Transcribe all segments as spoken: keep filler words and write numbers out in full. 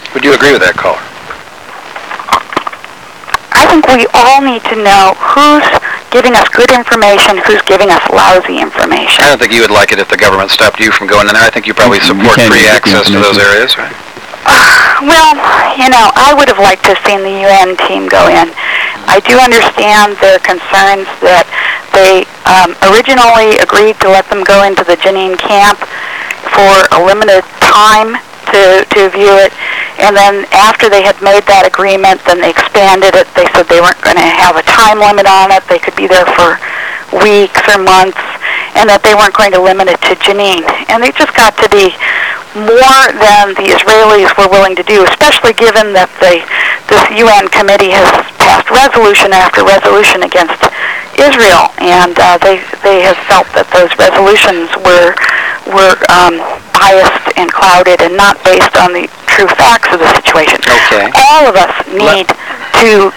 Would you agree with that, caller? I think we all need to know who's giving us good information, who's giving us lousy information. I don't think you would like it if the government stopped you from going in there. I think you probably support free access to those areas, right? Uh, well, you know, I would have liked to have seen the U N team go in. I do understand their concerns that they um, originally agreed to let them go into the Jenin camp for a limited time to, to view it, and then after they had made that agreement, then they expanded it. They said they weren't going to have a time limit on it. They could be there for weeks or months, and that they weren't going to limit it to Jenin. And they just got to be more than the Israelis were willing to do, especially given that the, this U N committee has passed resolution after resolution against Israel, and uh, they they have felt that those resolutions were were um, biased and clouded and not based on the true facts of the situation. Okay. All of us need Let- to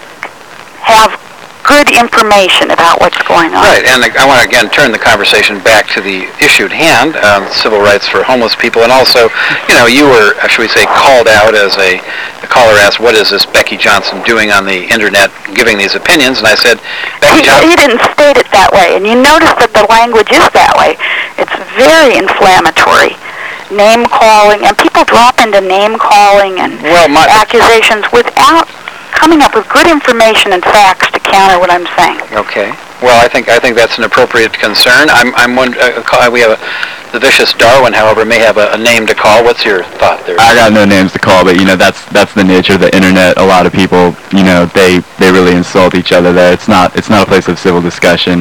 have good information about what's going on. Right, and I want to again turn the conversation back to the issue at hand, um, civil rights for homeless people, and also, you know, you were, should we say, called out as a, a caller asked, what is this Becky Johnson doing on the internet, giving these opinions, and I said, Becky Johnson... He didn't state it that way, and you notice that the language is that way. It's very inflammatory. Name-calling, and people drop into name-calling and well, my, accusations without coming up with good information and facts to counter what I'm saying. Okay. Well, I think I think that's an appropriate concern. I'm I'm wondering, uh, we have a, the vicious Darwin, however, may have a, a name to call. What's your thought there? I got no names to call, but you know that's that's the nature of the internet. A lot of people, you know, they they really insult each other there. It's not it's not a place of civil discussion.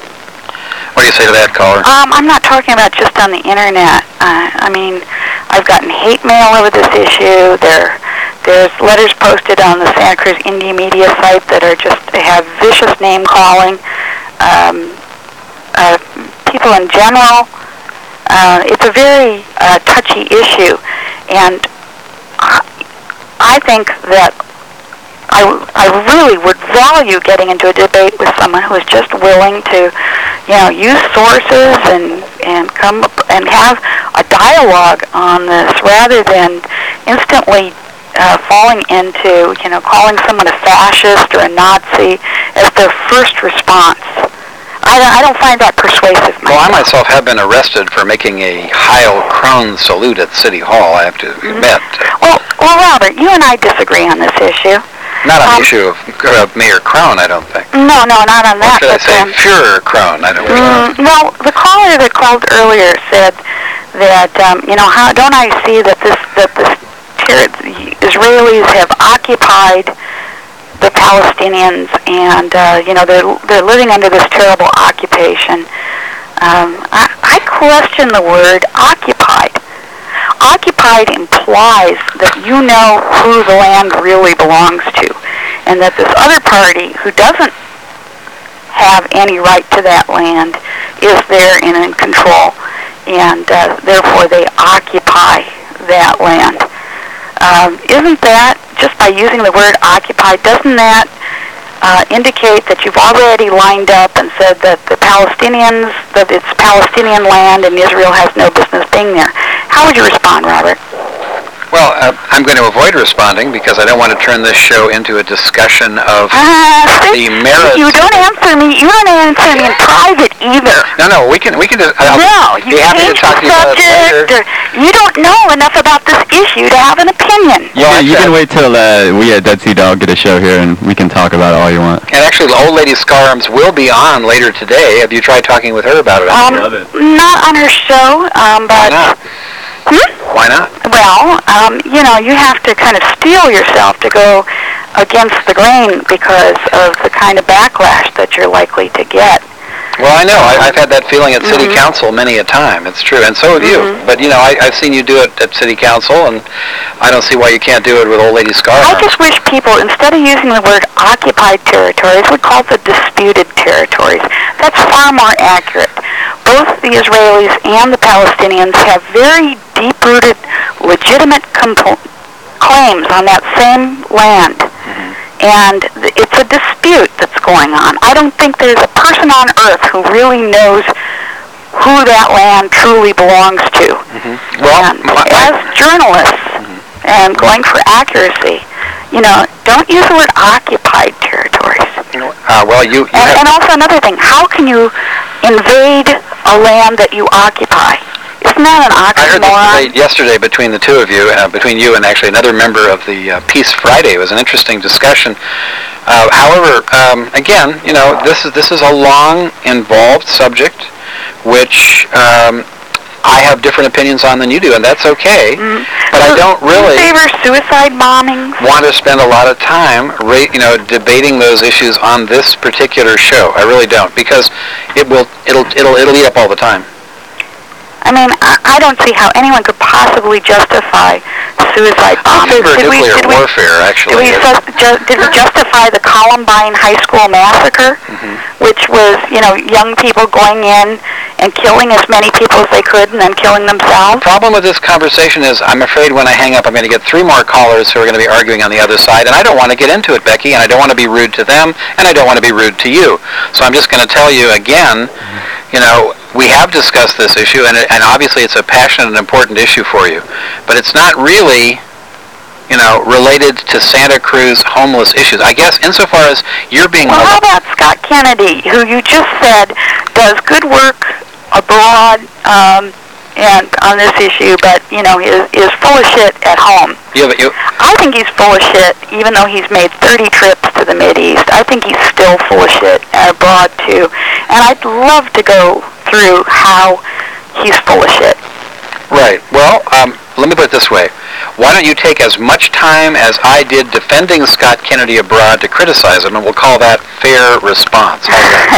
What do you say to that, caller? Um, I'm not talking about just on the internet. Uh, I mean, I've gotten hate mail over this issue. There, there's letters posted on the Santa Cruz Indie Media site that are just have vicious name calling. Um, uh, people in general. Uh, it's a very uh, touchy issue, and I, I think that I, I really would value getting into a debate with someone who is just willing to, you know, use sources and, and come up and have a dialogue on this rather than instantly uh, falling into, you know, calling someone a fascist or a Nazi as their first response. I don't, I don't find that persuasive myself. Well, I myself have been arrested for making a Heil Krohn salute at City Hall, I have to mm-hmm. admit. Well, well, Robert, you and I disagree on this issue. Not on um, the issue of uh, Mayor Krohn, I don't think. No, no, not on that. Or should I say um, Führer Krohn? I don't know. Mm, well, the caller that called earlier said that, um, you know, how don't I see that this that this ter- the Israelis have occupied the Palestinians, and uh, you know they're they're living under this terrible occupation. Um, I, I question the word occupied. Occupied implies that you know who the land really belongs to, and that this other party who doesn't have any right to that land is there and in control, and uh, therefore they occupy that land. Um, isn't that, just by using the word occupied, doesn't that uh, indicate that you've already lined up and said that the Palestinians, that it's Palestinian land and Israel has no business being there? How would you respond, Robert? Well, uh, I'm going to avoid responding because I don't want to turn this show into a discussion of uh, the merits. You don't answer me. You don't answer me in private either. No, no, we can, we can. I'll no, be you happy to change talk to the you about it subject. later. Or you don't know enough about this issue to have an opinion. Yeah, well, you can wait till uh, we at Dead Sea Dog get a show here, and we can talk about it all you want. And actually, the old lady Scarams will be on later today. Have you tried talking with her about it? Um, I love it. Not on her show, um, but. Why not? Hmm? Why not? Well, um, you know, you have to kind of steel yourself to go against the grain because of the kind of backlash that you're likely to get. Well, I know. I, I've had that feeling at City mm-hmm. Council many a time. It's true, and so have mm-hmm. you. But, you know, I, I've seen you do it at City Council, and I don't see why you can't do it with old lady Scar. I just wish people, instead of using the word occupied territories, would call it the disputed territories. That's far more accurate. Both the Israelis and the Palestinians have very deep-rooted, legitimate compl- claims on that same land. Mm-hmm. And th- it's a dispute that's going on. I don't think there's a person on earth who really knows who that land truly belongs to. Mm-hmm. Well, and my, as journalists, mm-hmm. and going for accuracy, you know, don't use the word occupied territories. Uh, well, you, you and, have... and also another thing, how can you invade a land that you occupy? Isn't that an I heard this oxymoron? debate yesterday between the two of you, uh, between you and actually another member of the uh, Peace Friday. It was an interesting discussion. Uh, however, um, again, you know, this is this is a long, involved subject, which um, I have different opinions on than you do, and that's okay. Mm-hmm. But so I don't really do you favor suicide bombings? Want to spend a lot of time, ra- you know, debating those issues on this particular show. I really don't, because it will it'll it'll it'll eat up all the time. I mean, I, I don't see how anyone could possibly justify suicide bombing. I favor did nuclear we, did warfare, we, actually. Did we, ju- ju- did we justify the Columbine High School massacre, mm-hmm. which was, you know, young people going in and killing as many people as they could and then killing themselves? The problem with this conversation is I'm afraid when I hang up, I'm going to get three more callers who are going to be arguing on the other side, and I don't want to get into it, Becky, and I don't want to be rude to them, and I don't want to be rude to you. So I'm just going to tell you again, you know, we have discussed this issue, and, it, and obviously it's a passionate and important issue for you. But it's not really, you know, related to Santa Cruz homeless issues. I guess insofar as you're being... Well, how about Scott Kennedy, who you just said does good work abroad um, and on this issue, but, you know, is, is full of shit at home? Yeah, but you... I think he's full of shit, even though he's made thirty trips to the Mideast. I think he's still full of shit abroad, too. And I'd love to go through how he's full of shit. Right. Well, um, let me put it this way. Why don't you take as much time as I did defending Scott Kennedy abroad to criticize him, and we'll call that fair response.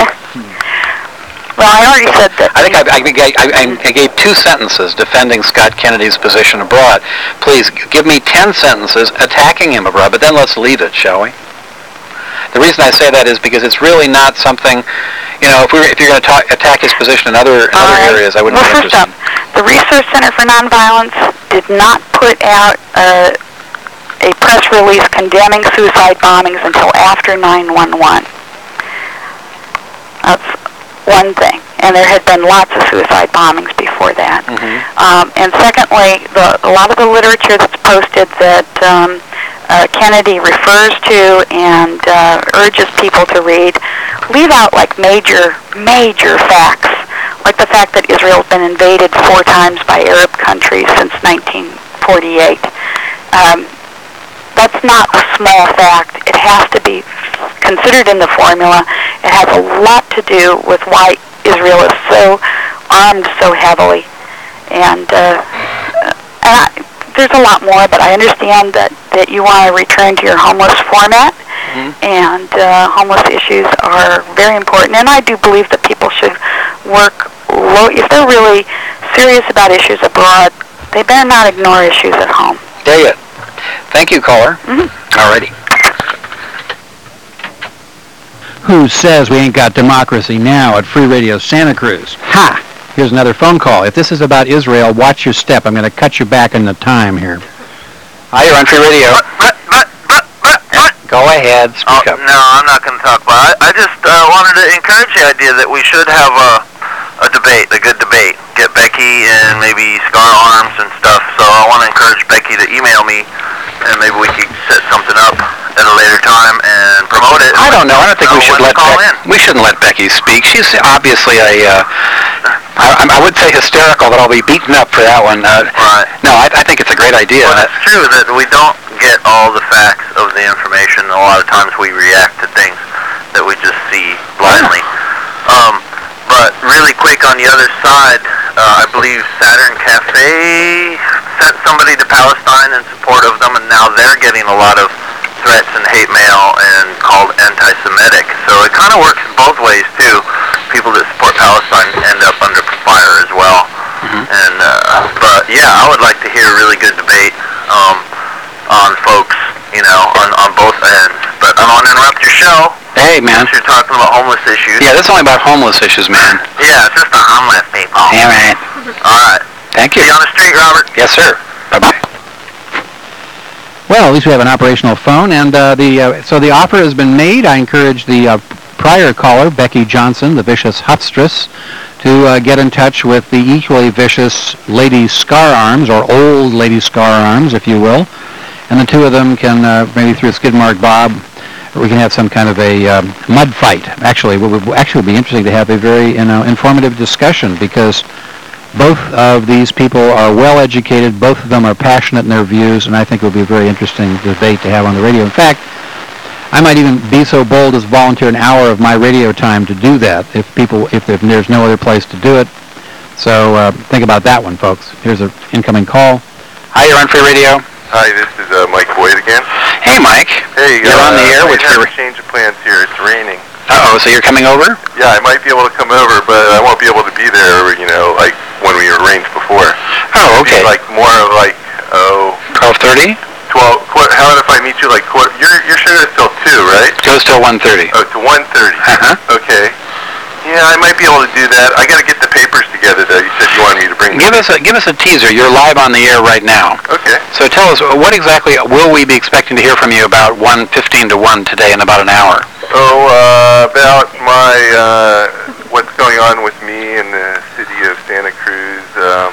Well, I already said that. I think I, I, I, I gave two sentences defending Scott Kennedy's position abroad. Please, give me ten sentences attacking him abroad, but then let's leave it, shall we? The reason I say that is because it's really not something, you know, if, we were, if you're going to talk, attack his position in other, in other right. areas, I wouldn't well, be interested. First up, the Research Center for Nonviolence did not put out uh, a press release condemning suicide bombings until after nine one one. That's one thing. And there had been lots of suicide bombings before that. Mm-hmm. Um, and secondly, the, a lot of the literature that's posted that um, uh, Kennedy refers to and uh, urges people to read leave out like major, major facts, like the fact that Israel's been invaded four times by Arab countries since nineteen forty-eight. Um, that's not a small fact. It has to be considered in the formula. It has a lot to do with why Israel is so armed so heavily. And, uh, and I, there's a lot more, but I understand that, that you want to return to your homeless format, mm-hmm. and uh, homeless issues are very important. And I do believe that people should work, low, if they're really serious about issues abroad, they better not ignore issues at home. There you go. Thank you, caller. Mm-hmm. All righty. Who says we ain't got democracy now at Free Radio Santa Cruz? Ha! Here's another phone call. If this is about Israel, watch your step. I'm going to cut you back in the time here. Hi, you're on Free Radio. But, but, but, but, but. Go ahead, speak oh, up. No, I'm not going to talk about it. I just uh, wanted to encourage the idea that we should have a, a debate, a good debate. Get Becky and maybe Scar Arms and stuff. So I want to encourage Becky to email me, and maybe we could set something up at a later time and promote it. I don't know. I don't think we should let call Becky, in. we shouldn't let Becky speak. She's obviously a, uh, I, I would say hysterical, but I'll be beaten up for that one. Uh, right. No, I, I think it's a great idea. Well, it's true that we don't get all the facts of the information. A lot of times we react to things that we just see blindly. Um, but really quick on the other side, uh, I believe Saturn Cafe sent somebody to Palestine in support of them, and now they're getting a lot of threats and hate mail and called anti-Semitic. So it kind of works both ways too. People that support Palestine end up under fire as well. Mm-hmm. And uh, but yeah, I would like to hear a really good debate um, on folks, you know, on, on both ends. But I don't want to interrupt your show. Hey, man. Since you're talking about homeless issues. Yeah, this is only about homeless issues, man. Yeah, it's just the homeless people. All right. All right. Thank you. See you on the street, Robert. Yes, sir. Bye-bye. Well, at least we have an operational phone, and uh, the uh, so the offer has been made. I encourage the uh, prior caller, Becky Johnson, the vicious huffstress, to uh, get in touch with the equally vicious Lady Scar Arms, or Old Lady Scar Arms, if you will. And the two of them can, uh, maybe through Skidmark Bob, we can have some kind of a um, mud fight. Actually, it would actually be interesting to have a very, you know, informative discussion, because both of these people are well educated, both of them are passionate in their views, and I think it will be a very interesting debate to have on the radio. In fact, I might even be so bold as volunteer an hour of my radio time to do that if people, if there's no other place to do it. So uh, think about that one, folks. Here's an incoming call. Hi, you're on Free Radio. Hi, this is uh, Mike Boyd again. Hey, Mike. Hey, you're uh, on the air with with Free Free. Change of plans here. It's raining. Uh-oh, so you're coming over? Yeah, I might be able to come over, but I won't be able to be there, you know, like when we arranged before. Oh, okay. Maybe like more of like, oh... twelve thirty? twelve, qu- how about if I meet you like, quarter, your, your show is till two, right? Goes till one thirty. Oh, to one thirty. Uh-huh. Okay. Yeah, I might be able to do that. I got to get the papers together that you said you wanted me to bring. Give us a give us a teaser. You're live on the air right now. Okay. So tell us, what exactly will we be expecting to hear from you about one fifteen to one today in about an hour? Oh, uh, about my, uh, what's going on with me in the city of Santa Cruz, um,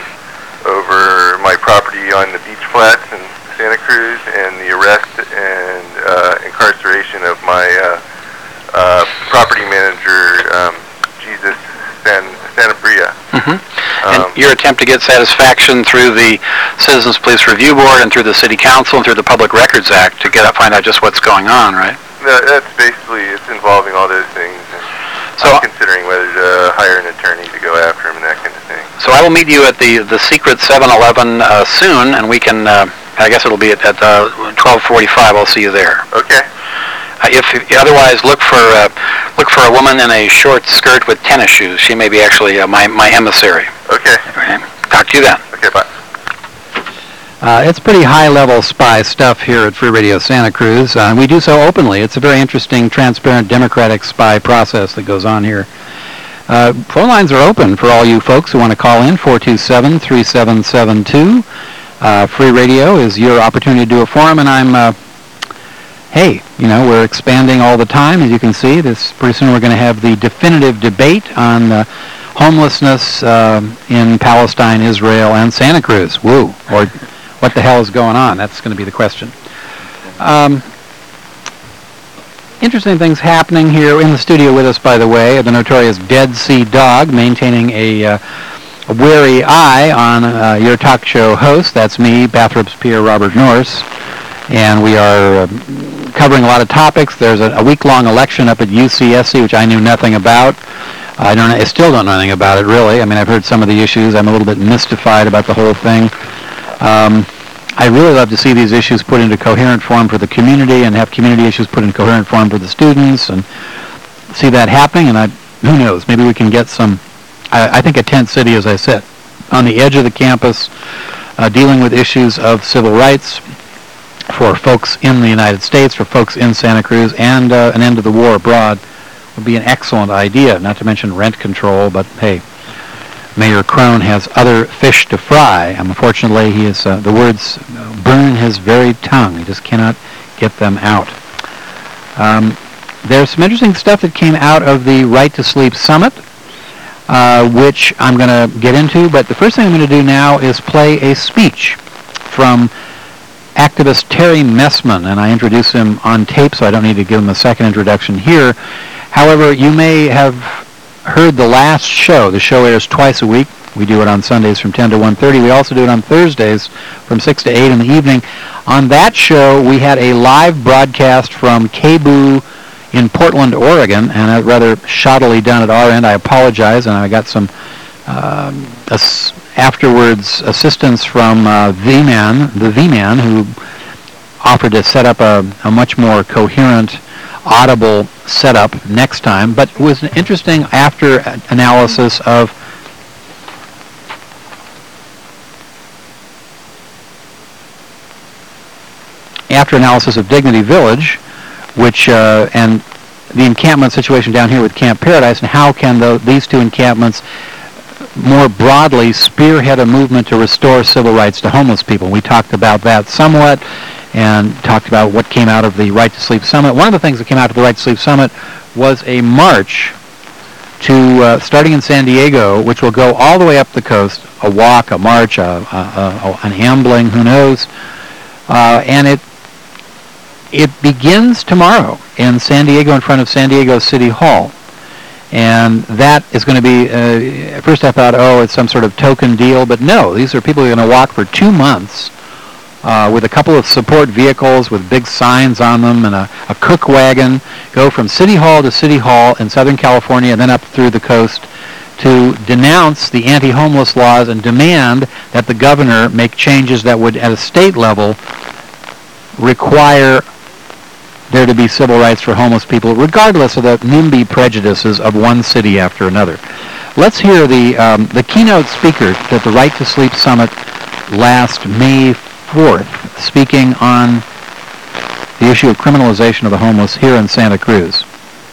over my property on the beach flats in Santa Cruz, and the arrest and uh, incarceration of my uh, uh, property manager, um, Jesus San, Santa Bria. Mm-hmm. Um, and your attempt to get satisfaction through the Citizens Police Review Board and through the City Council and through the Public Records Act to get up, find out just what's going on, right? that, that's basically, it's involving all those things. And So I'm considering whether to hire an attorney to go after him and that kind of thing. So I will meet you at the the secret seven eleven uh, soon, and we can. Uh, I guess it'll be at, at uh, twelve forty-five. I'll see you there. Okay. Uh, if, if otherwise, look for uh, look for a woman in a short skirt with tennis shoes. She may be actually uh, my my emissary. Okay. Okay. Talk to you then. Okay. Bye. Uh, it's pretty high-level spy stuff here at Free Radio Santa Cruz. Uh, we do so openly. It's a very interesting, transparent, democratic spy process that goes on here. Uh, phone lines are open for all you folks who want to call in, four two seven, three seven seven two. Uh, Free Radio is your opportunity to do a forum, and I'm, uh, hey, you know, we're expanding all the time, as you can see. This pretty soon we're going to have the definitive debate on uh, homelessness uh, in Palestine, Israel, and Santa Cruz. Woo. Or what the hell is going on? That's going to be the question. Um, interesting things happening here in the studio with us, by the way. The notorious Dead Sea Dog, maintaining a, uh, a wary eye on uh, your talk show host. That's me, Bathrobe's Pierre Robert Norris. And we are uh, covering a lot of topics. There's a, a week-long election up at U C S C, which I knew nothing about. I don't. I still don't know anything about it, really. I mean, I've heard some of the issues. I'm a little bit mystified about the whole thing. Um, I really love to see these issues put into coherent form for the community and have community issues put in coherent form for the students and see that happening. And I, who knows, maybe we can get some, I, I think a tent city, as I said, on the edge of the campus, uh, dealing with issues of civil rights for folks in the United States, for folks in Santa Cruz, and uh, an end to the war abroad would be an excellent idea, not to mention rent control, but hey, Mayor Crone has other fish to fry. Um, unfortunately, he is, uh, the words burn his very tongue. He just cannot get them out. Um, there's some interesting stuff that came out of the Right to Sleep Summit, uh, which I'm going to get into, but the first thing I'm going to do now is play a speech from activist Terry Messman, and I introduce him on tape, so I don't need to give him a second introduction here. However, you may have heard the last show. The show airs twice a week. We do it on Sundays from ten to one thirty. We also do it on Thursdays from six to eight in the evening. On that show, we had a live broadcast from K B O O in Portland, Oregon, and uh, rather shoddily done at our end. I apologize, and I got some um, ass- afterwards assistance from uh, V-Man, the V-Man, who offered to set up a, a much more coherent, audible setup next time, but it was an interesting after analysis of after analysis of Dignity Village, which uh, and the encampment situation down here with Camp Paradise, and how can the, these two encampments more broadly spearhead a movement to restore civil rights to homeless people. We talked about that somewhat, and talked about what came out of the Right to Sleep Summit. One of the things that came out of the Right to Sleep Summit was a march to, uh, starting in San Diego, which will go all the way up the coast, a walk, a march, a, a, a, an ambling, who knows, uh, and it it begins tomorrow in San Diego in front of San Diego City Hall. And that is going to be, uh, at first I thought, oh, it's some sort of token deal, but no, these are people who are going to walk for two months uh, with a couple of support vehicles with big signs on them and a, a cook wagon, go from City Hall to City Hall in Southern California and then up through the coast to denounce the anti-homeless laws and demand that the governor make changes that would, at a state level, require there to be civil rights for homeless people, regardless of the NIMBY prejudices of one city after another. Let's hear the um, the keynote speaker at the Right to Sleep Summit last May fourth, speaking on the issue of criminalization of the homeless here in Santa Cruz.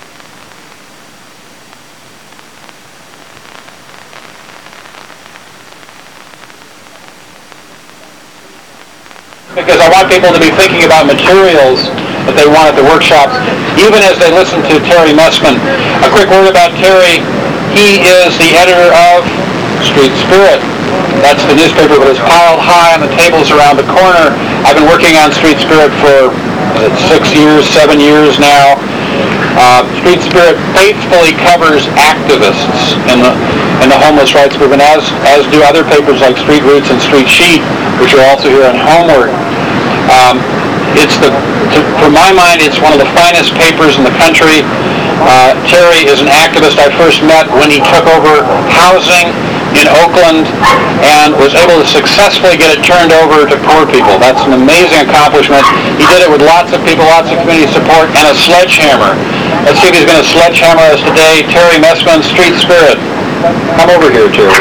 Because I want people to be thinking about materials that they want at the workshops, even as they listen to Terry Messman. A quick word about Terry. He is the editor of Street Spirit. That's the newspaper that is piled high on the tables around the corner. I've been working on Street Spirit for uh, six years, seven years now. Uh, Street Spirit faithfully covers activists in the in the homeless rights movement, as as do other papers like Street Roots and Street Sheet, which are also here on Homeward. Um, it's the, to, for my mind, it's one of the finest papers in the country. Uh, Terry is an activist I first met when he took over housing in Oakland and was able to successfully get it turned over to poor people. That's an amazing accomplishment. He did it with lots of people, lots of community support, and a sledgehammer. Let's see if he's going to sledgehammer us today. Terry Messman, Street Spirit. Come over here, Terry.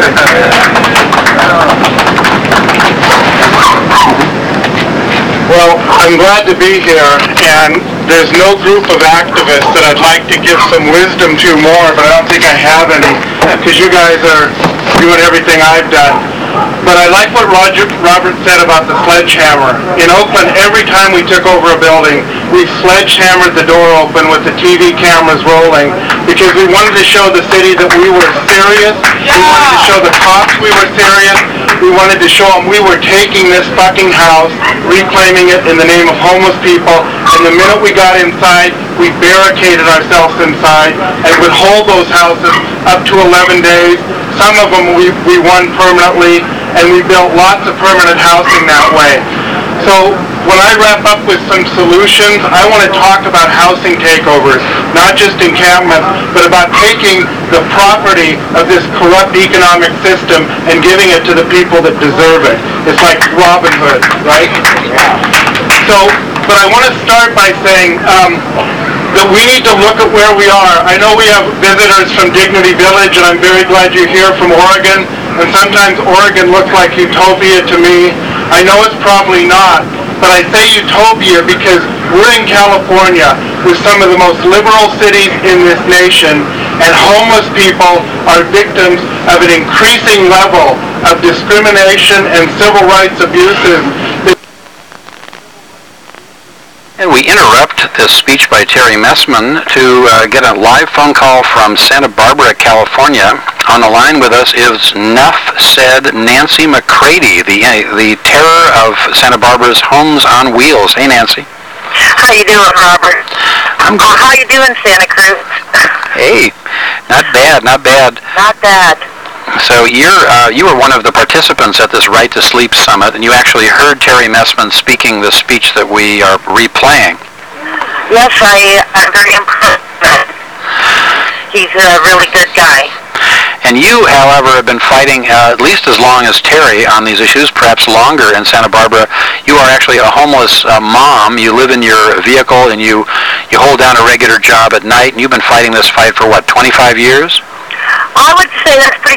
Well, I'm glad to be here, and there's no group of activists that I'd like to give some wisdom to more, but I don't think I have any, because you guys are doing everything I've done. But I like what Roger, Robert said about the sledgehammer. In Oakland, every time we took over a building, we sledgehammered the door open with the T V cameras rolling, because we wanted to show the city that we were serious. We wanted to show the cops we were serious. We wanted to show them we were taking this fucking house, reclaiming it in the name of homeless people, and the minute we got inside, we barricaded ourselves inside and would hold those houses up to eleven days. Some of them we, we won permanently, and we built lots of permanent housing that way. So when I wrap up with some solutions, I want to talk about housing takeovers, not just encampments, but about taking the property of this corrupt economic system and giving it to the people that deserve it. It's like Robin Hood, right? So, but I want to start by saying um, that we need to look at where we are. I know we have visitors from Dignity Village, and I'm very glad you're here from Oregon, and sometimes Oregon looks like utopia to me. I know it's probably not, but I say utopia because we're in California with some of the most liberal cities in this nation, and homeless people are victims of an increasing level of discrimination and civil rights abuses. And we interrupt this speech by Terry Messman to uh, get a live phone call from Santa Barbara, California. On the line with us is Nuff Said Nancy McCready, the uh, the terror of Santa Barbara's Homes on Wheels. Hey, Nancy. How you doing, Robert? I'm good. Uh, how you doing, Santa Cruz? Hey, not bad, not bad. Not bad. So you're uh, you were one of the participants at this Right to Sleep Summit, and you actually heard Terry Messman speaking the speech that we are replaying. Yes, I, I'm very impressed. He's a really good guy. And you, however, have been fighting uh, at least as long as Terry on these issues, perhaps longer in Santa Barbara. You are actually a homeless uh, mom. You live in your vehicle, and you, you hold down a regular job at night, and you've been fighting this fight for, what, twenty-five years? I would say that's pretty...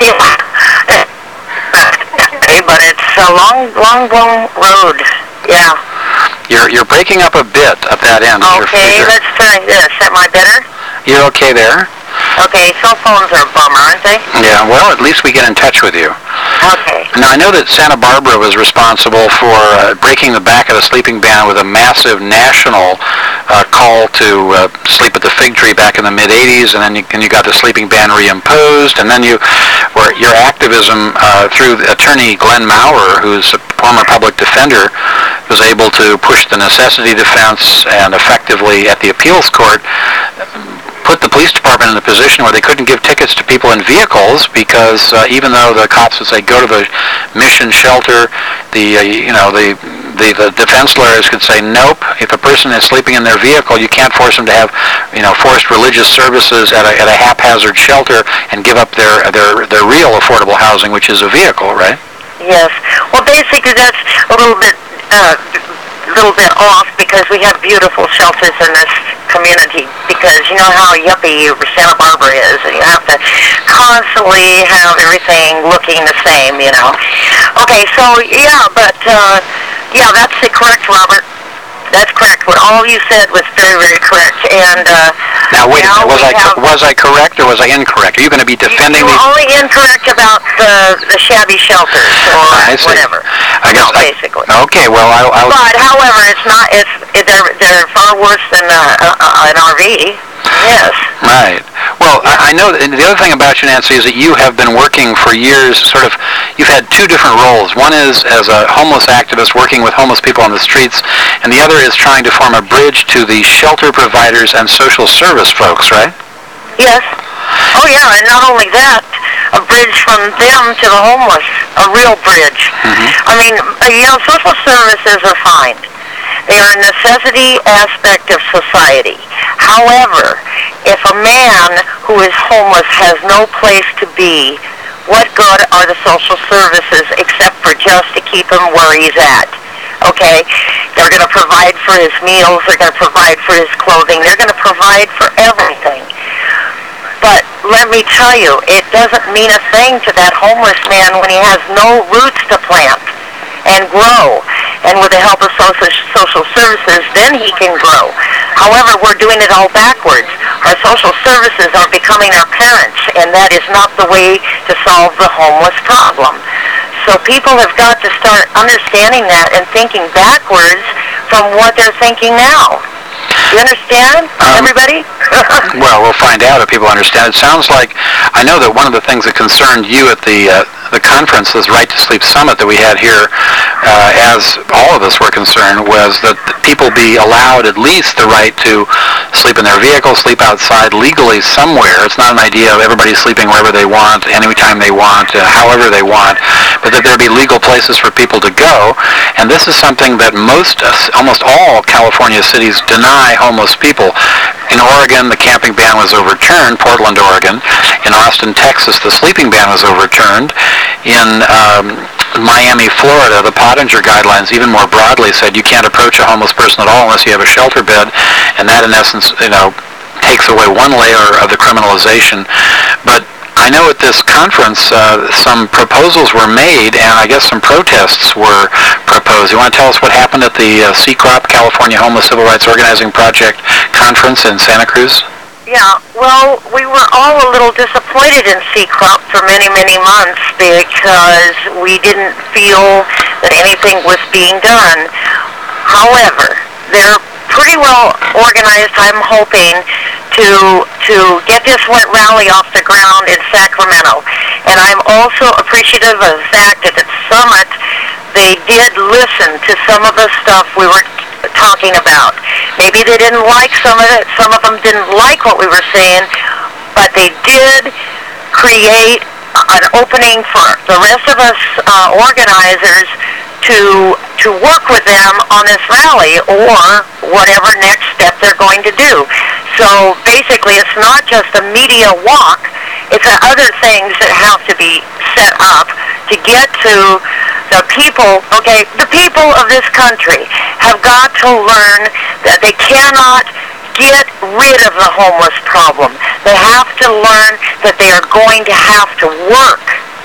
But it's a long, long, long road. Yeah. You're you're breaking up a bit at that end. Okay, let's try this. Am I better? You're okay there? Okay, cell phones are a bummer, aren't they? Yeah, well, at least we get in touch with you. Okay. Now, I know that Santa Barbara was responsible for uh, breaking the back of the sleeping ban with a massive national uh, call to uh, sleep at the Fig Tree back in the mid eighties, and then you, and you got the sleeping ban reimposed, and then you were your activism uh, through attorney Glenn Maurer, who's a former public defender, was able to push the necessity defense and effectively at the appeals court put the police department in a position where they couldn't give tickets to people in vehicles because uh, even though the cops would say go to the mission shelter, the uh, you know the, the the defense lawyers could say nope. If a person is sleeping in their vehicle, you can't force them to have you know forced religious services at a at a haphazard shelter and give up their their their real affordable housing, which is a vehicle, right? Yes. Well, basically that's a little bit uh, little bit off because we have beautiful shelters in this community because you know how yuppie Santa Barbara is and you have to constantly have everything looking the same, you know. Okay, so yeah, but uh, yeah, that's the correct, Robert. That's correct. What all you said was very, very correct. And uh, now wait a now minute. Was I have, was I correct or was I incorrect? Are you going to be defending you, you these? were only incorrect about the the shabby shelters or I see. whatever. I guess no, I, basically. Okay. Well, I, I'll. But however, it's not. It's it, they're they're far worse than uh, uh, an R V. Yes. Right. Well, I, I know that, and the other thing about you, Nancy, is that you have been working for years, sort of, you've had two different roles. One is as a homeless activist working with homeless people on the streets, and the other is trying to form a bridge to the shelter providers and social service folks, right? Yes. Oh, yeah, and not only that, a bridge from them to the homeless, a real bridge. Mm-hmm. I mean, you know, social services are fine. They are a necessity aspect of society. However, if a man who is homeless has no place to be, what good are the social services except for just to keep him where he's at? Okay? They're going to provide for his meals. They're going to provide for his clothing. They're going to provide for everything. But let me tell you, it doesn't mean a thing to that homeless man when he has no roots to plant and grow. And with the help of social, social services, then he can grow. However, we're doing it all backwards. Our social services are becoming our parents, and that is not the way to solve the homeless problem. So people have got to start understanding that and thinking backwards from what they're thinking now. You understand, um, everybody? Well, we'll find out if people understand. It sounds like, I know that one of the things that concerned you at the uh, the conference, this Right to Sleep Summit that we had here, uh, as all of us were concerned, was that people be allowed at least the right to sleep in their vehicle, sleep outside legally somewhere. It's not an idea of everybody sleeping wherever they want, anytime they want, uh, however they want, but that there be legal places for people to go. And this is something that most, uh, almost all California cities deny homeless people. In Oregon, the camping ban was overturned, Portland, Oregon. In Austin, Texas, the sleeping ban was overturned. In um, Miami, Florida, the Pottinger guidelines, even more broadly, said you can't approach a homeless person at all unless you have a shelter bed, and that, in essence, you know, takes away one layer of the criminalization. But I know at this conference, uh, some proposals were made, and I guess some protests were proposed. You want to tell us what happened at the uh, C CROP, California Homeless Civil Rights Organizing Project conference in Santa Cruz? Yeah, well, we were all a little disappointed in C CROP for many, many months because we didn't feel that anything was being done. However, they're pretty well organized, I'm hoping, to to get this rally off the ground in Sacramento. And I'm also appreciative of the fact that at Summit, they did listen to some of the stuff we were talking about. Maybe they didn't like some of it, some of them didn't like what we were saying, but they did create an opening for the rest of us uh, organizers to to work with them on this rally or whatever next step they're going to do. So basically it's not just a media walk, it's other things that have to be set up to get to the people. Okay, the people of this country have got to learn that they cannot get rid of the homeless problem. They have to learn that they are going to have to work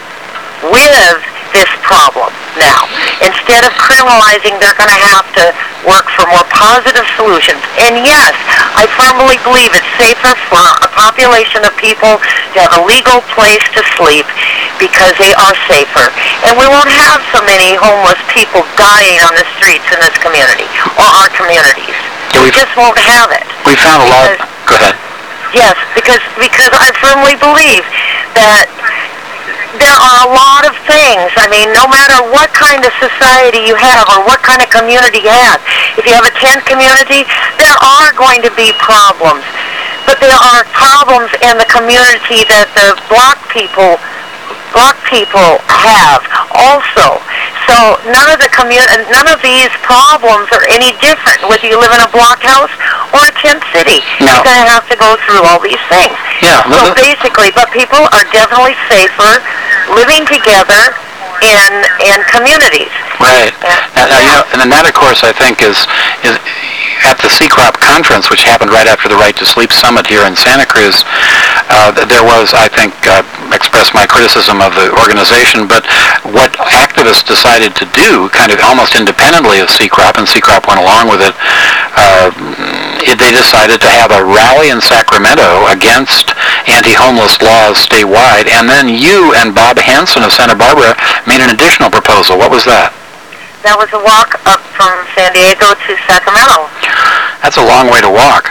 with this problem now. Instead of criminalizing, they're going to have to work for more positive solutions. And yes, I firmly believe it's safer for a population of people to have a legal place to sleep because they are safer. And we won't have so many homeless people dying on the streets in this community or our communities. Yeah, we we've- just won't have it. We found a lot. Because- Go ahead. Yes, because because I firmly believe that there are a lot of things. I mean, no matter what kind of society you have or what kind of community you have, if you have a tent community, there are going to be problems. But there are problems in the community that the block people block people have also. So none of the commu- none of these problems are any different whether you live in a block house or a tent city. No. You're going to have to go through all these things. Yeah. So the- the- basically, but people are definitely safer living together in in communities. Right. Yeah. And, uh, you know, and then that, of course, I think is is at the C CROP conference, which happened right after the Right to Sleep Summit here in Santa Cruz. Uh, th- there was, I think, uh, expressed my criticism of the organization, but what activists decided to do, kind of almost independently of C CROP, and C CROP went along with it, uh, it, they decided to have a rally in Sacramento against anti-homeless laws statewide, and then you and Bob Hanson of Santa Barbara made an additional proposal. What was that? That was a walk up from San Diego to Sacramento. That's a long way to walk.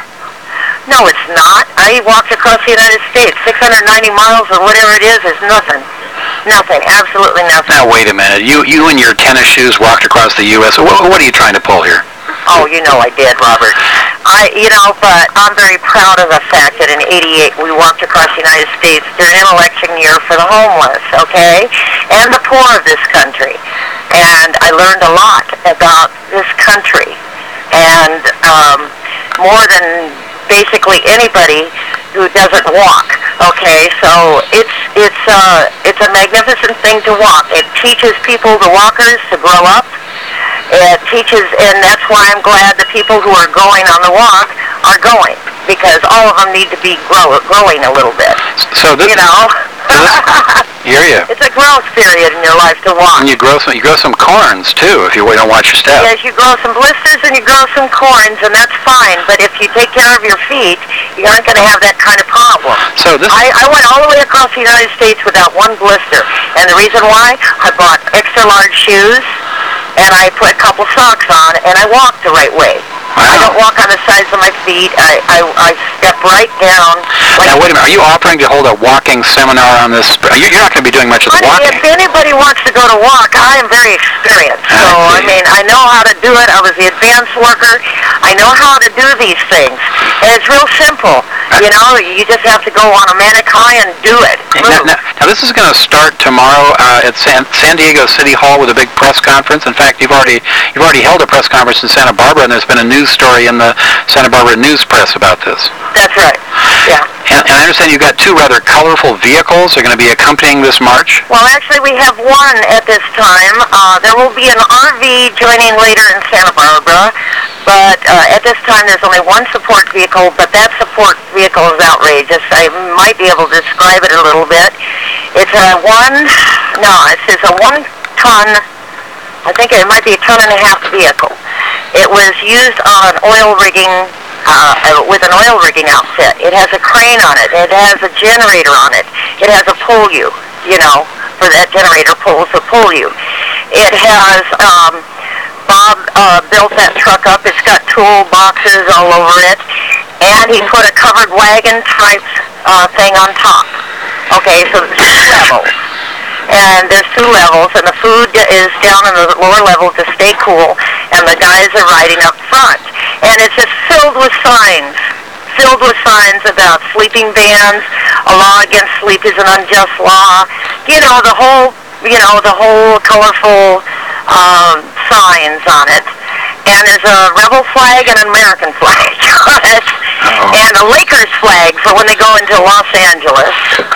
No, it's not. I walked across the United States. six hundred ninety miles or whatever it is is nothing. Nothing. Absolutely nothing. Now, wait a minute. You you in your tennis shoes walked across the U S What, what are you trying to pull here? Oh, you know I did, Robert. I, you know, but I'm very proud of the fact that in eighty-eight we walked across the United States during an election year for the homeless, okay, and the poor of this country. And I learned a lot about this country, and um, more than basically anybody who doesn't walk. Okay, so it's it's uh, it's a magnificent thing to walk. It teaches people, the walkers, to grow up. It teaches, and that's why I'm glad the people who are going on the walk are going, because all of them need to be grow, growing a little bit. So this, You know, hear you. it's a growth period in your life to walk. And you grow some you grow some corns too if you don't watch your step. Yes, you grow some blisters and you grow some corns, and that's fine. But if you take care of your feet, you aren't going to have that kind of problem. So this I, I went all the way across the United States without one blister, and the reason why, I bought extra large shoes, and I put a couple socks on, and I walked the right way. I don't walk on the sides of my feet. I, I, I step right down. Like now wait a minute. Are you offering to hold a walking seminar on this? You- You're not going to be doing much of the Honey, walking. if anybody wants to go to walk, I am very experienced. So, I I see. mean, I know how to do it. I was the advanced worker. I know how to do these things. And it's real simple. You know, you just have to go on a manic high and do it. Now, Move. now, now this is going to start tomorrow uh, at San, San Diego City Hall with a big press conference. In fact, you've already you've already held a press conference in Santa Barbara, and there's been a news story in the Santa Barbara News Press about this. That's right. Yeah. And, and I understand you've got two rather colorful vehicles that are going to be accompanying this march. Well, actually, we have one at this time. Uh, there will be an R V joining later in Santa Barbara, but uh, at this time there's only one support vehicle, but that support vehicle is outrageous. I might be able to describe it a little bit. It's a one, no, it's, it's a one-ton, I think it might be a ton and a half vehicle. It was used on oil rigging, uh, with an oil rigging outfit. It has a crane on it. It has a generator on it. It has a pull you, you know, for that generator pulls the pull you. It has, um, Bob uh, built that truck up. It's got toolboxes all over it. And he put a covered wagon type uh, thing on top. Okay, so there's two levels. And there's two levels, and the food is down in the lower level to stay cool, and the guys are riding up front. And it's just filled with signs, filled with signs about sleeping bans, a law against sleep is an unjust law, you know, the whole, you know, the whole colorful um, signs on it. And there's a rebel flag and an American flag on it, and a Lakers flag for when they go into Los Angeles.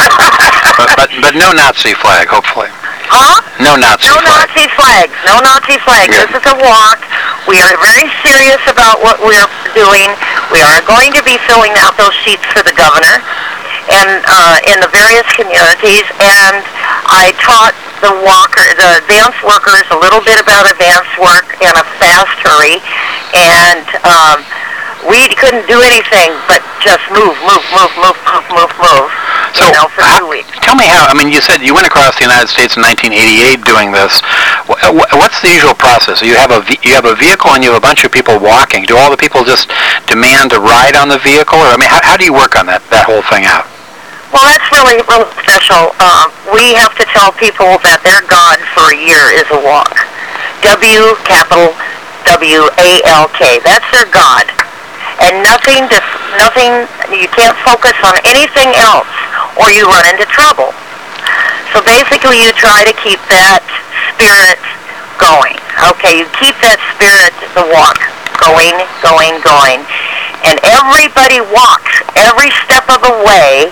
but, but but no Nazi flag, hopefully. Huh? No Nazi No flag. Nazi flags. No Nazi flags. Good. This is a walk. We are very serious about what we are doing. We are going to be filling out those sheets for the governor and uh, in the various communities. And I taught the walker, the advanced workers, a little bit about advanced work in a fast hurry. And um, we couldn't do anything but just move, move, move, move, move, move, move. So, you know, for how- two weeks. Tell me how, I mean, you said you went across the United States in nineteen eighty-eight doing this. Wh- So wh- what's the usual process? You have a ve- you have a vehicle and you have a bunch of people walking. Do all the people just demand to ride on the vehicle, or I mean, how, how do you work on that that whole thing out? Well, that's really, really special. Um, we have to tell people that their God for a year is a walk. W, capital W A L K. That's their God. And nothing, dis- nothing, you can't focus on anything else or you run into trouble. So basically you try to keep that spirit going. Okay, you keep that spirit, the walk, going, going, going. And everybody walks every step of the way.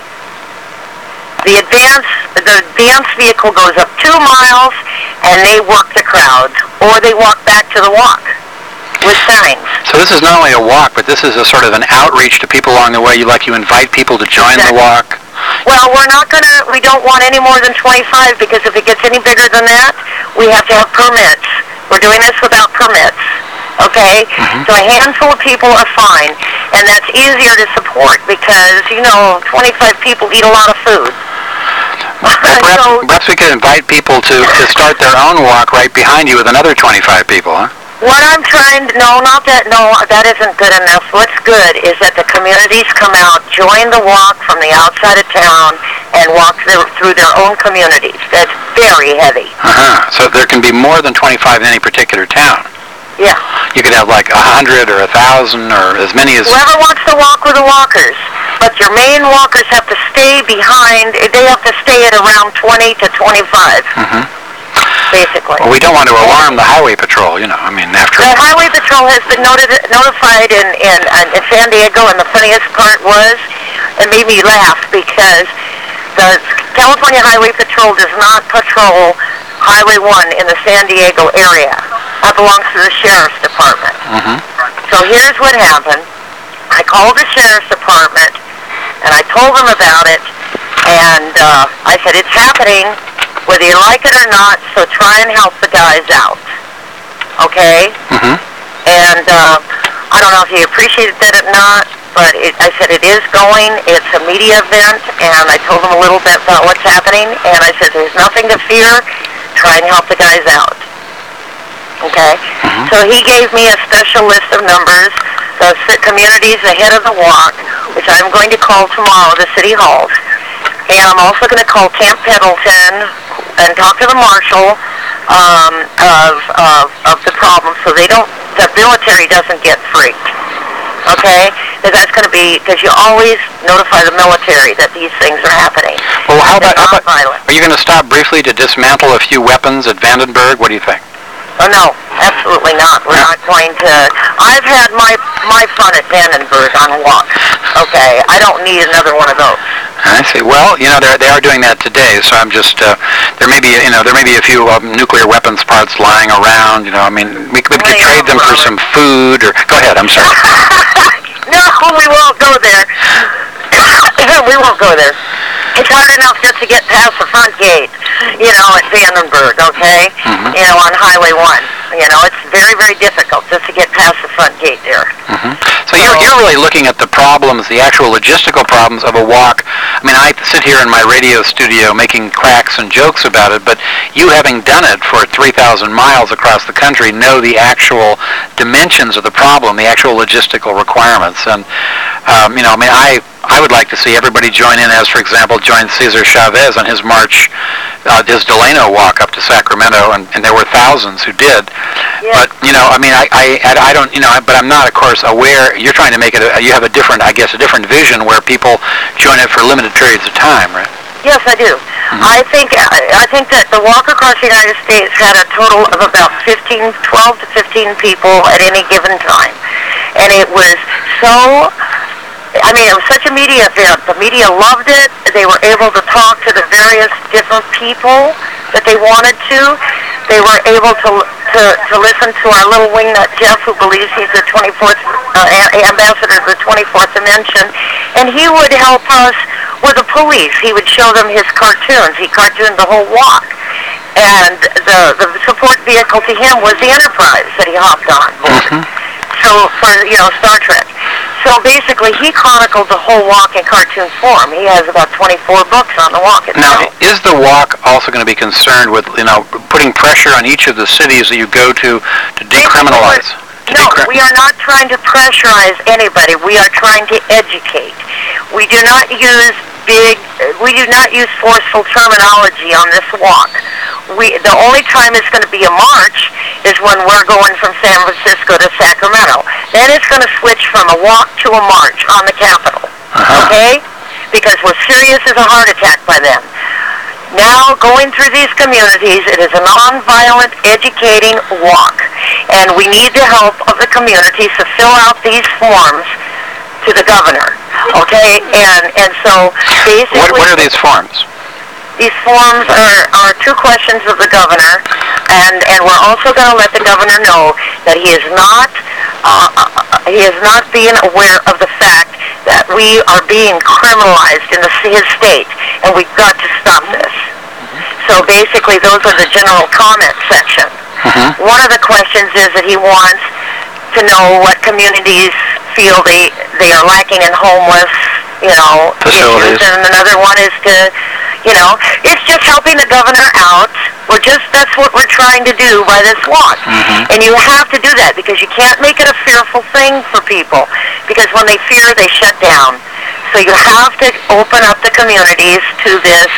The advance, the advance vehicle goes up two miles and they work the crowd, or they walk back to the walk with signs. So this is not only a walk, but this is a sort of an outreach to people along the way. You like you invite people to join Exactly. the walk. Well, we're not gonna, we don't want any more than twenty-five, because if it gets any bigger than that, we have to have permits. We're doing this without permits, okay? Mm-hmm. So a handful of people are fine, and that's easier to support because, you know, twenty-five people eat a lot of food. Well, perhaps, so, perhaps we could invite people to, to start their own walk right behind you with another twenty-five people, huh? what I'm trying to, no, not that, no, that isn't good enough. What's good is that the communities come out, join the walk from the outside of town, and walk their, through their own communities. That's very heavy. Uh-huh. So there can be more than twenty-five in any particular town. Yeah. You could have like a hundred or a thousand or as many as... Whoever wants to walk with the walkers. But your main walkers have to stay behind, they have to stay at around twenty to twenty-five. Mm-hmm. Basically. Well, we don't want to alarm the highway patrol, you know, I mean, after... The highway patrol has been noti- notified in, in, in San Diego, and the funniest part was, it made me laugh, because the California Highway Patrol does not patrol Highway one in the San Diego area. That belongs to the Sheriff's Department. Mm-hmm. So here's what happened. I called the Sheriff's Department, and I told them about it, and uh, I said, it's happening, whether you like it or not, so try and help the guys out. Okay? Mm-hmm. And uh, I don't know if you appreciated that or not, but it, I said it is going. It's a media event, and I told them a little bit about what's happening, and I said there's nothing to fear. Try and help the guys out. Okay? Mm-hmm. So he gave me a special list of numbers, the communities ahead of the walk, which I'm going to call tomorrow, the city halls. And I'm also going to call Camp Pendleton and talk to the marshal um, of, of of the problem, so they don't, the military doesn't get freaked. Okay? Because that's going to be, because you always notify the military that these things are happening. Well, how about, They're how not about, violent. are you going to stop briefly to dismantle a few weapons at Vandenberg? What do you think? Oh, no, absolutely not. We're not going to... I've had my my fun at Vandenberg on walks, okay? I don't need another one of those. I see. Well, you know, they they are doing that today, so I'm just, uh, there may be, you know, there may be a few um, nuclear weapons parts lying around, you know, I mean, we, we could Well, trade yeah, them for Robert. some food, or, go ahead, I'm sorry. No, we won't go there. We won't go there. It's hard enough just to get past the front gate, you know, at Vandenberg, okay? Mhm. You know, on Highway one. You know, it's very, very difficult just to get past the front gate there. Mm-hmm. So you're, you're really looking at the problems, the actual logistical problems of a walk. I mean, I sit here in my radio studio making cracks and jokes about it, but you, having done it for three thousand miles across the country, know the actual dimensions of the problem, the actual logistical requirements. And, um, you know, I mean, I... I would like to see everybody join in, as, for example, join Cesar Chavez on his march, uh, his Delano walk up to Sacramento, and, and there were thousands who did. Yeah. But, you know, I mean, I, I, I don't, you know, but I'm not, of course, aware, you're trying to make it, a, you have a different, I guess, a different vision where people join it for limited periods of time, right? Yes, I do. Mm-hmm. I think I, I think that the walk across the United States had a total of about fifteen, twelve to fifteen people at any given time. And it was so... I mean, it was such a media event. The media loved it. They were able to talk to the various different people that they wanted to. They were able to to, to listen to our little wingnut Jeff, who believes he's the twenty-fourth uh, ambassador of the twenty-fourth dimension, and he would help us with the police. He would show them his cartoons. He cartooned the whole walk, and the the support vehicle to him was the Enterprise that he hopped on board. Mm-hmm. So for, you know, Star Trek. So so basically, he chronicled the whole walk in cartoon form. He has about twenty-four books on the walk Now, itself. is the walk also going to be concerned with, you know, putting pressure on each of the cities that you go to to decriminalize? To No, decri- we are not trying to pressurize anybody. We are trying to educate. We do not use big, we do not use forceful terminology on this walk. We, the only time it's going to be a march is when we're going from San Francisco to Sacramento. Then it's going to switch from a walk to a march on the Capitol. Uh-huh. Okay? Because we're serious as a heart attack by then. Now, going through these communities, it is a nonviolent, educating walk. And we need the help of the communities to fill out these forms to the governor. Okay? And and so, basically... What, what are these forms? These forms are, are two questions of the governor, and, and we're also going to let the governor know that he is not uh, he is not being aware of the fact that we are being criminalized in the, his state, and we've got to stop this. So basically, those are the general comment section. Mm-hmm. One of the questions is that he wants to know what communities feel they they are lacking in homeless, you know, Facilities. issues, and another one is to, you know, it's just helping the governor out. We're just, that's what we're trying to do by this walk. Mm-hmm. And you have to do that because you can't make it a fearful thing for people, because when they fear, they shut down. So you have to open up the communities to this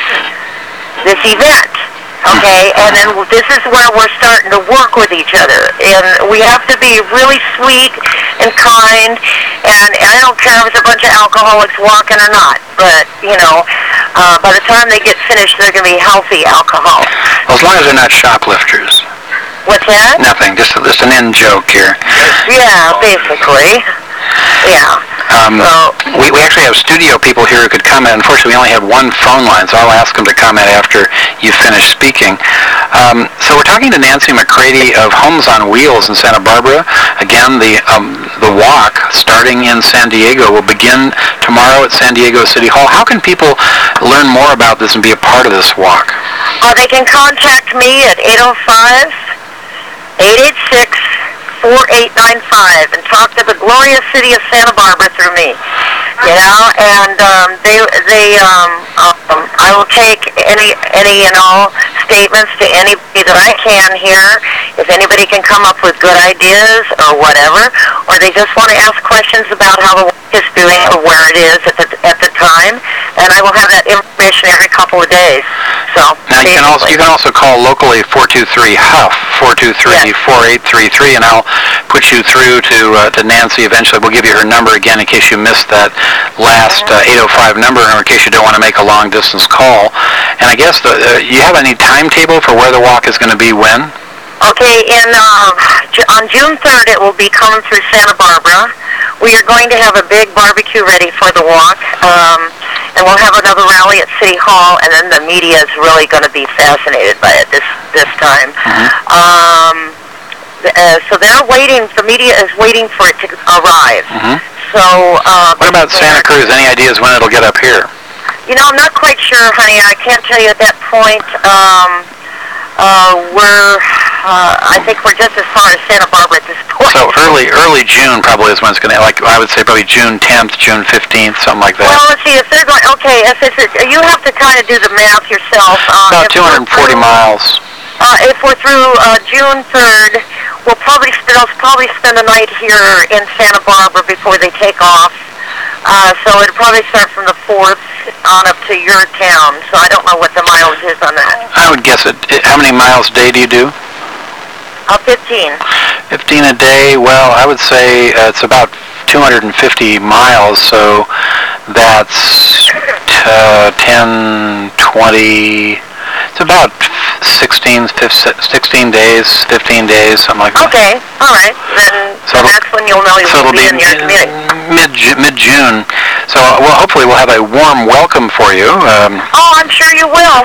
this event. Okay, and then this is where we're starting to work with each other, and we have to be really sweet and kind, and, and I don't care if it's a bunch of alcoholics walking or not, but, you know, uh, by the time they get finished, they're going to be healthy alcoholics. Well, as long as they're not shoplifters. What's that? Nothing, just, just an end joke here. Yeah, basically. Yeah. Um, So, we, we actually have studio people here who could comment. Unfortunately, we only have one phone line, so I'll ask them to comment after you finish speaking. Um, so we're talking to Nancy McCready of Homes on Wheels in Santa Barbara. Again, the um, the walk starting in San Diego will begin tomorrow at San Diego City Hall. How can people learn more about this and be a part of this walk? uh, they can contact me at eight oh five, eight eight six, four eight nine five and talk to the glorious city of Santa Barbara through me. You know, and um, they, they, um, um, I will take any, any and all statements to anybody that I can here. If anybody can come up with good ideas or whatever, or they just want to ask questions about how the work is doing or where it is at the at the time, and I will have that information every couple of days. So Now you can also you can also call locally four two three H U F four two three, four eight three three, and I'll put you through to uh, to Nancy eventually. We'll give you her number again in case you missed that last uh, eight oh five number, or in case you don't want to make a long distance call. And I guess the, uh, you have any timetable for where the walk is going to be when? Okay, in uh, Ju- on June third, it will be coming through Santa Barbara. We are going to have a big barbecue ready for the walk, um, and we'll have another rally at City Hall, and then the media is really going to be fascinated by it this this time. Mm-hmm. Um, th- uh, so they're waiting. The media is waiting for it to arrive. Mm-hmm. So. Uh, What about Santa Cruz? Any ideas when it'll get up here? You know, I'm not quite sure, honey. I can't tell you at that point. Um, uh, we're, uh, I think we're just as far as Santa Barbara at this point. So early early June probably is when it's going to, like I would say probably June tenth, June fifteenth, something like that. Well, let's see, if they're going, okay, if it's, you have to kind of do the math yourself. Uh, About if two hundred forty we're through- miles. Uh, if we're through uh, June third, we'll probably spend, I'll probably spend the night here in Santa Barbara before they take off. Uh, so it'd probably start from the fourth on up to your town. So I don't know what the mileage is on that. I would guess it. it- How many miles a day do you do? Uh, fifteen. fifteen a day. Well, I would say uh, it's about two hundred fifty miles. So that's uh, ten, twenty. It's about sixteen, sixteen days, fifteen days, something like that. Okay, all right. Then So it'll- that's when you'll know So you'll it'll be be in your community. mid mid June. So uh, well, hopefully we'll have a warm welcome for you. Um, Oh, I'm sure you will.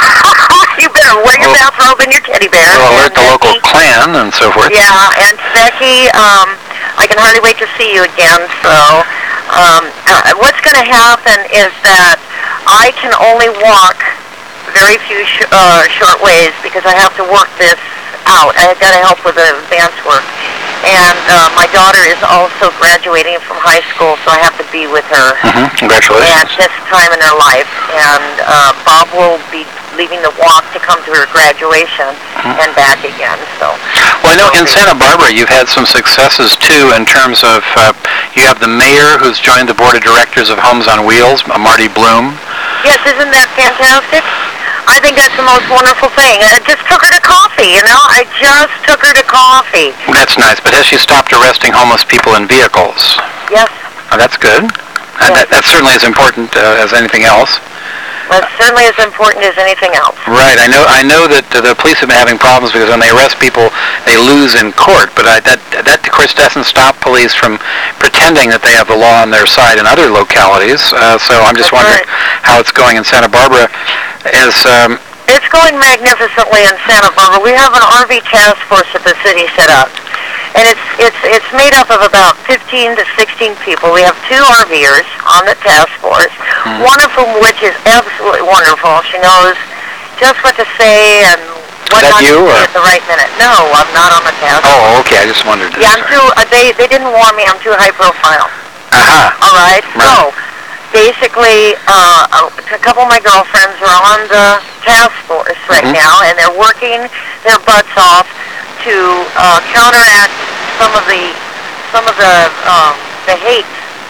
You better wear your Well, bathrobe and your teddy bear. we'll alert And the local Becky- clan and so forth. Yeah, and Becky, um, I can hardly wait to see you again. So, um, uh, what's going to happen is that I can only walk very few sh- uh, short ways because I have to work this out. I've got to help with the advance work. And uh, my daughter is also graduating from high school, so I have to be with her Mm-hmm. Congratulations. at this time in her life. And uh, Bob will be leaving the walk to come to her graduation Mm-hmm. and back again. So. Well, I know in Santa Barbara you've had some successes, too, in terms of, uh, you have the mayor who's joined the board of directors of Homes on Wheels, uh, Marty Bloom. Yes, isn't that fantastic? I think that's the most wonderful thing. I just took her to coffee, you know? I just took her to coffee. That's nice, but has she stopped arresting homeless people in vehicles? Yes. Oh, that's good. Uh, Yes. that, that certainly is important uh, as anything else. That's certainly as important as anything else. Right. I know. I know that uh, the police have been having problems because when they arrest people, they lose in court. But I, that that of course doesn't stop police from pretending that they have the law on their side in other localities. Uh, so I'm just That's wondering right. how it's going in Santa Barbara. Is um, It's going magnificently in Santa Barbara. We have an R V task force that the city set up. And it's it's it's made up of about fifteen to sixteen people. We have two RVers on the task force, Hmm. one of whom which is absolutely wonderful. She knows just what to say and what Is that not you, to or- say at the right minute. No, I'm not on the task force. oh, okay. I just wondered. Yeah, I'm too, uh, they, they didn't warn me I'm too high profile. Aha. All right. Right. So basically, uh, a couple of my girlfriends are on the task force right Mhm. now, and they're working their butts off to uh, counteract some of the some of the um, the hate.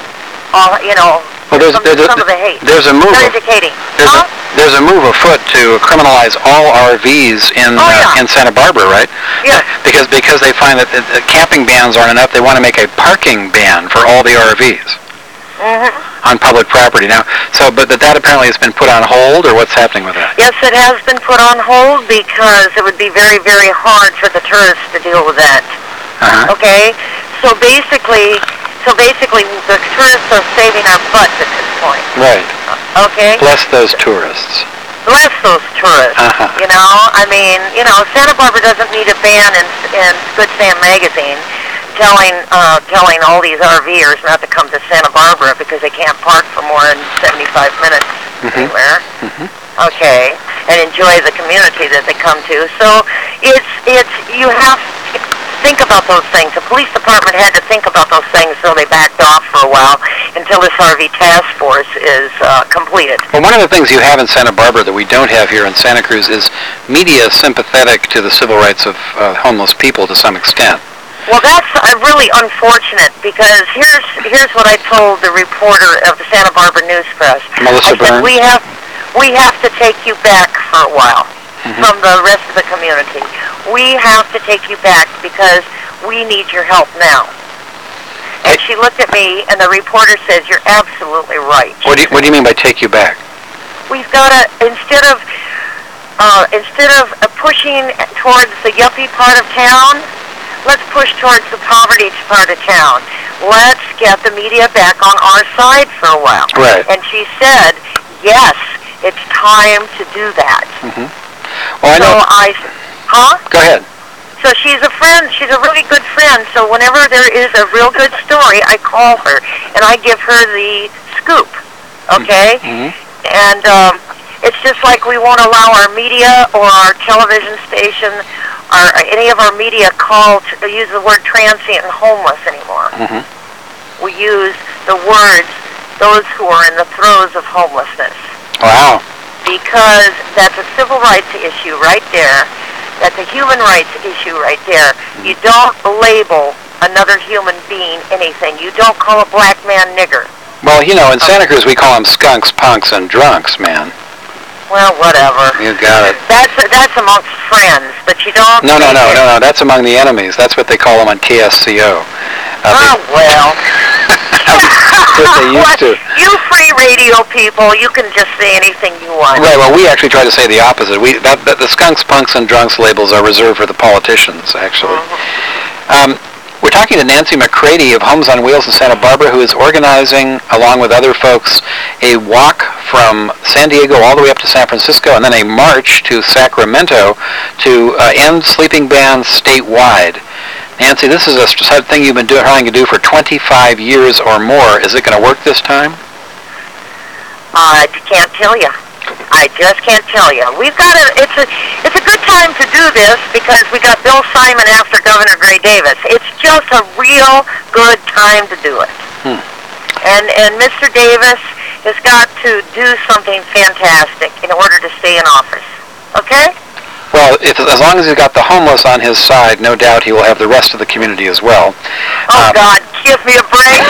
Uh, you know, Well, there's some, there's, a, some of the hate. there's a move. They're Of, educating. there's, Huh? a, there's a move afoot to criminalize all R Vs in Oh, yeah. uh, in Santa Barbara, right? Yes. Because because they find that the, the camping bans aren't enough, they want to make a parking ban for all the R Vs Mm-hmm. on public property. Now, so but that, that apparently has been put on hold, or what's happening with that? Yes, it has been put on hold because it would be very, very hard for the tourists to deal with that. Uh-huh. Okay, so basically, so basically, the tourists are saving our butts at this point. Right. Okay, Bless those tourists. bless those tourists. Uh-huh. You know, I mean, you know, Santa Barbara doesn't need a ban in, in Good Sam magazine telling uh, telling all these RVers not to come to Santa Barbara because they can't park for more than seventy-five minutes Mhm. anywhere. Mhm. Okay, and enjoy the community that they come to. So it's it's you have to think about those things. The police department had to think about those things, so they backed off for a while until this R V task force is uh, completed. Well, one of the things you have in Santa Barbara that we don't have here in Santa Cruz is media sympathetic to the civil rights of uh, homeless people to some extent. Well, that's uh, really unfortunate because here's here's what I told the reporter of the Santa Barbara News Press. Melissa I said, Byrne? we have we have to take you back for a while Mhm. from the rest of the community. We have to take you back because we need your help now. And she looked at me, and the reporter says, "You're absolutely right." What do you, what do you mean by take you back? We've got to instead of uh, instead of uh, pushing towards the yuppie part of town. Let's push towards the poverty part of town. Let's get the media back on our side for a while. Right. And she said, yes, it's time to do that. Mm-hmm. Well, I so know. I, huh? Go ahead. So she's a friend. She's a really good friend. So whenever there is a real good story, I call her and I give her the scoop. Okay? Mm-hmm. And um, it's just like we won't allow our media or our television station or any of our media call to use the word transient and homeless anymore. Mm-hmm. We use the words those who are in the throes of homelessness. Wow. Because that's a civil rights issue right there. That's a human rights issue right there. You don't label another human being anything. You don't call a black man nigger. Well, you know, in Santa Cruz we call them skunks, punks, and drunks, man. Well, whatever. You got it. That's that's amongst friends, but you don't. No, no, make no, it- no, no. That's among the enemies. That's what they call them on T S C O. Uh, Oh well. That's what they used What? to. You free radio people, you can just say anything you want. Right. Well, we actually try to say the opposite. We that, that the skunks, punks, and drunks labels are reserved for the politicians, actually. Um, we're talking to Nancy McCready of Homes on Wheels in Santa Barbara, who is organizing, along with other folks, a walk from San Diego all the way up to San Francisco, and then a march to Sacramento to uh, end sleeping bans statewide. Nancy, this is a st- thing you've been doing, trying to do for twenty-five years or more. Is it going to work this time? I can't tell you. I just can't tell you. We've got a. It's a. It's a good time to do this because we got Bill Simon after Governor Gray Davis. It's just just a real good time to do it. Hmm. And and Mister Davis has got to do something fantastic in order to stay in office. Okay? Well, if, as long as he's got the homeless on his side, no doubt he will have the rest of the community as well. Oh, Um, God, give me a break.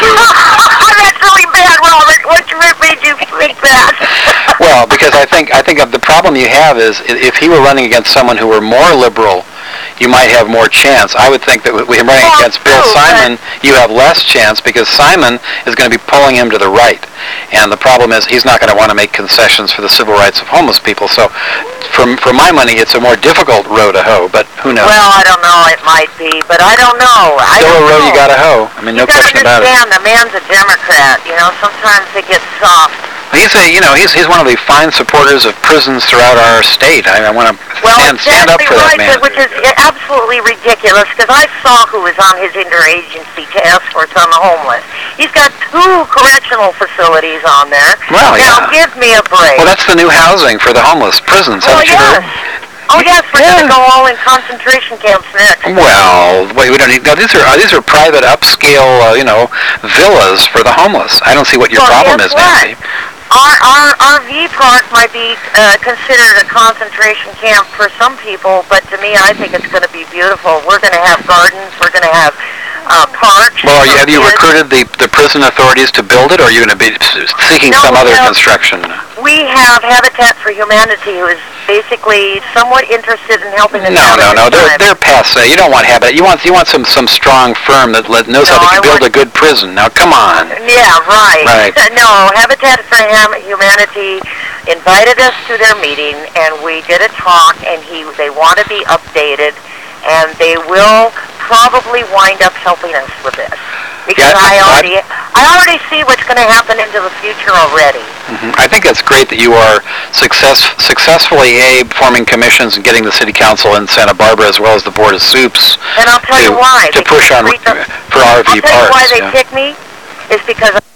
That's really bad, Robert. What made you think that? Well, because I think I think of the problem you have is i- if he were running against someone who were more liberal, you might have more chance. I would think that with him running Well, against Bill true, but- Simon, you have less chance because Simon is going to be pulling him to the right. And the problem is he's not going to want to make concessions for the civil rights of homeless people. So for, for my money, it's a more difficult row to hoe, but who knows? Well, I don't know. It might be, but I don't know. I Still don't a row know. you got to hoe. I mean, no you gotta question about it. understand, the man's a Democrat. You know, sometimes they get soft. He's a, you know, he's he's one of the fine supporters of prisons throughout our state. I, I want to Well, stand, stand up exactly for that right, man. which is absolutely ridiculous, because I saw who was on his interagency task force on the homeless. He's got two correctional facilities on there. Well, now, yeah. give me a break. Well, that's the new housing for the homeless, prisons. Oh, Haven't you yes. heard? Oh, yes, we're Yeah. going to go all in concentration camps next. Well, wait, we don't need. No, these are uh, these are private, upscale, uh, you know, villas for the homeless. I don't see what your Well, problem guess is, what? Nancy. Our, our R V park might be uh, considered a concentration camp for some people, but to me, I think it's going to be beautiful. We're going to have gardens. We're going to have uh, parks. Well, are you, for have you kids. recruited the the prison authorities to build it, or are you going to be s- seeking No, some other no. construction? We have Habitat for Humanity, who is basically somewhat interested in helping us No, out no, at no. this They're time. they're passe. You don't want habit. You want you want some some strong firm that let, knows No, how I to build want- a good prison. Now, come on. Yeah, right. Right. No, Habitat for Hum- Humanity invited us to their meeting, and we did a talk, and he they want to be updated, and they will probably wind up helping us with this. Because Yeah, I I- already, I already see what's going to happen into the future already. Mhm. I think that's great that you are success, successfully a forming commissions and getting the city council in Santa Barbara as well as the board of soups And I'll tell to, you why. to because push on treat them- for R V I'll tell you parks. why they yeah. pick me is because